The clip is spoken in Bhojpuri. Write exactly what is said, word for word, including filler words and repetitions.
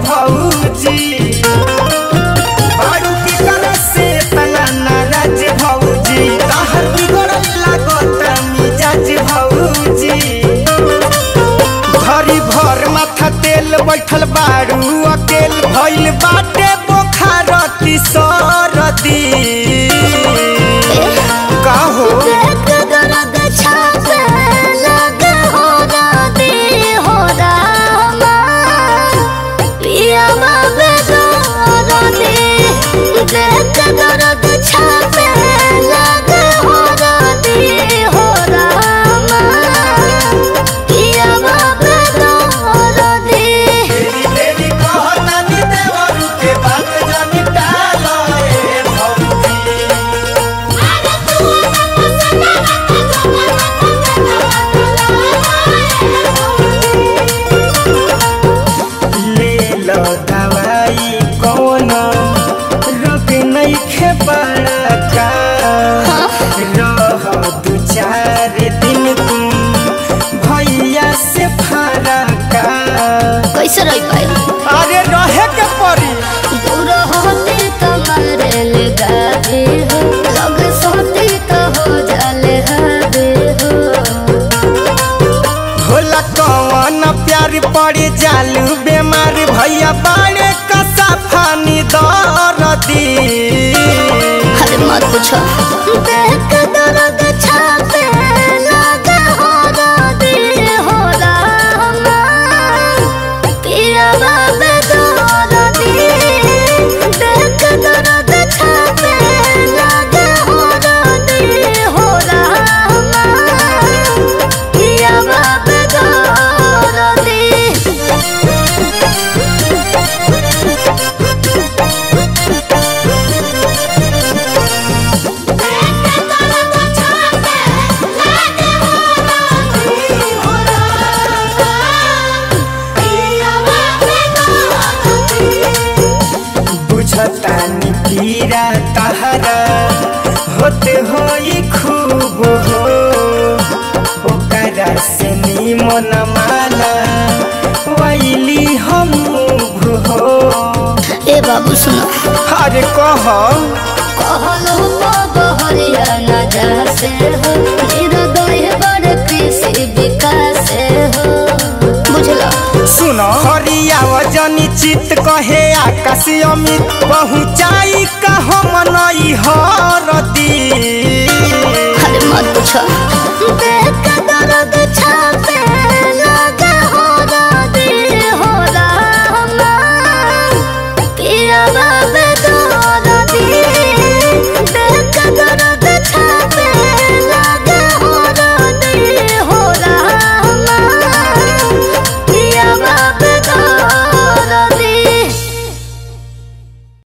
भौजी बारू की तरह से तना नाराज भौजी कहर बिगड़ल लागत मिजाज भौजी घरी भर माथा तेल बैठल बारू अकेल भइल बाटे बोखार सरदी काहो कैसे रह पाए? अरे रहे के परी दूर होते तुम्हारे लगावे हो लग सोते तो हो जाले हवे हो होला कौन प्यार पड़ी जालू बेमार भैया बाड़े कसा फानी दर्दी अरे मत पूछो देख दर्द छापे लगा हो दर्दी हो रामा पिया बाबे दर्दी देख दर्द छापे लगा हो दर्दी हो रामा पिया बाबे दर्दी तानी पीरा तहरा होते होई खूब हो ओकरा से निमन माला वैली हम हो ए बाबू सुनो अरे कह कहलो बहरिया न जासे हो हृदय बड़ कृषि विकास हो बुझलो सुनो हरिया वजनी चित कहे आकाश अमित पहुँचाई का हम नई हरदी अरे मत पूछो